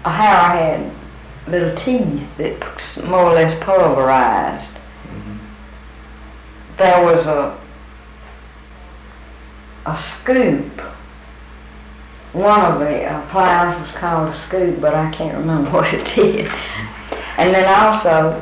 how I had little teeth that more or less pulverized. Mm-hmm. There was a scoop. One of the pliers was called a scoop, but I can't remember what it is. And then also,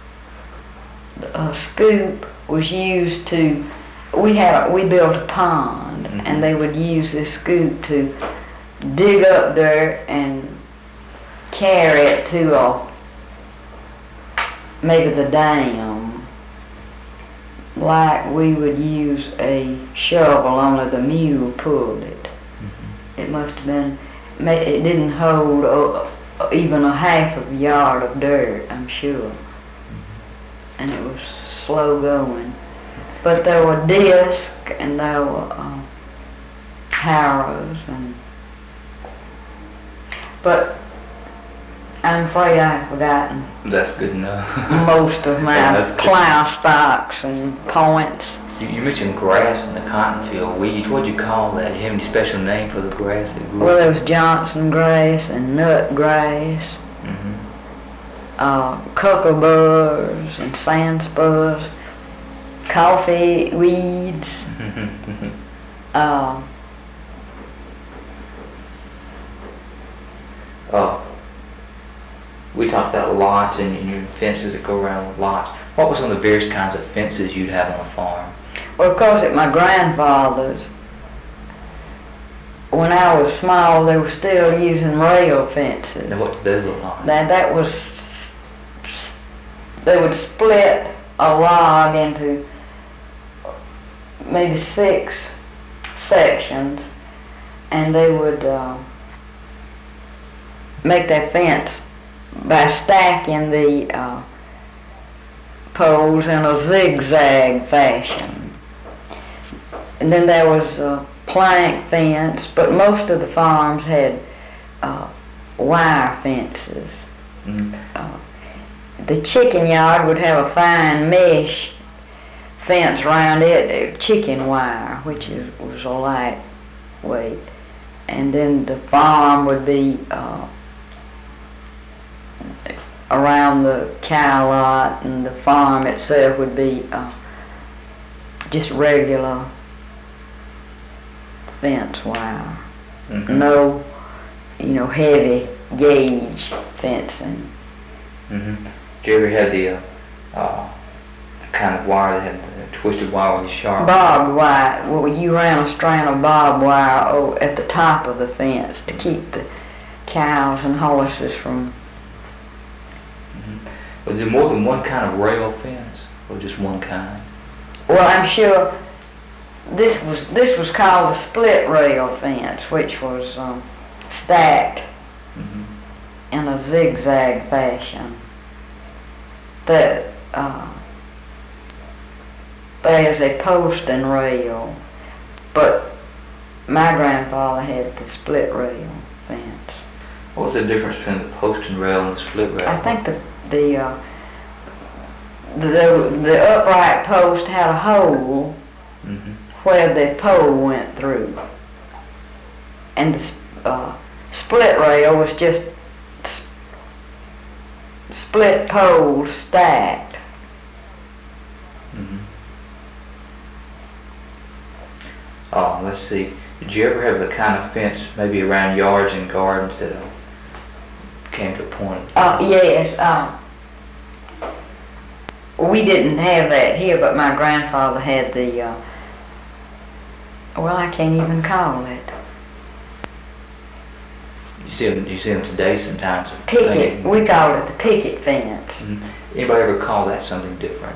a scoop was used to, we built a pond, mm-hmm. and they would use this scoop to dig up dirt and carry it to maybe the dam, like we would use a shovel, only the mule pulled it. Mm-hmm. It must have been, it didn't hold even a half of a yard of dirt, I'm sure. Mm-hmm. And it was slow going. But there were discs and there were harrows, but I'm afraid I've forgotten That's good enough. most of my plow stocks and points. You mentioned grass in the cotton field, weeds. What'd you call that? Do you have any special name for the grass that grew? Well, there was Johnson grass and nut grass, Mm-hmm. Cuckleburs and sandspurs, coffee weeds. Mm-hmm. We talked about lots and your fences that go around with lots. What was some of the various kinds of fences you'd have on the farm? Well, of course, at my grandfather's, when I was small, they were still using rail fences. Now, what did they look like? That was, they would split a log into maybe 6 sections, and they would make that fence by stacking the poles in a zigzag fashion. And then there was a plank fence, but most of the farms had wire fences. Mm-hmm. The chicken yard would have a fine mesh fence around it, chicken wire, which was a light weight. And then the farm would be around the cow lot, and the farm itself would be just regular fence wire. Mm-hmm. No, heavy gauge fencing. Mm-hmm. Did you ever have the kind of wire that had the twisted wire with the sharp? Barbed wire. Well, you ran a strand of barbed wire at the top of the fence to keep the cows and horses from. Mm-hmm. Was there more than one kind of rail fence, or just one kind? Well, I'm sure this was called the split rail fence, which was stacked Mm-hmm. in a zigzag fashion. There's a post and rail, but my grandfather had the split rail fence. What was the difference between the post and rail and the split rail? I think the upright post had a hole Mm-hmm. where the pole went through, and the split rail was just split poles stacked. Mm-hmm. Let's see. Did you ever have the kind of fence maybe around yards and gardens that came to a point? Yes. We didn't have that here, but my grandfather had the. Well, I can't even call it. You see them today sometimes. Picket. We called it the picket fence. Mm-hmm. Anybody ever call that something different?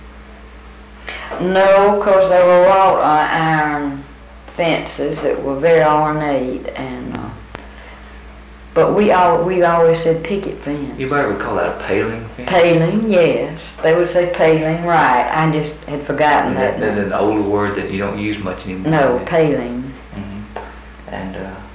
No, because they were wrought iron fences that were very ornate, and but we always said picket fence. Anybody ever call that a paling fence? Paling, yes. They would say paling, right. I just had forgotten that. That's an older word that you don't use much anymore. No, paling. Mm-hmm. And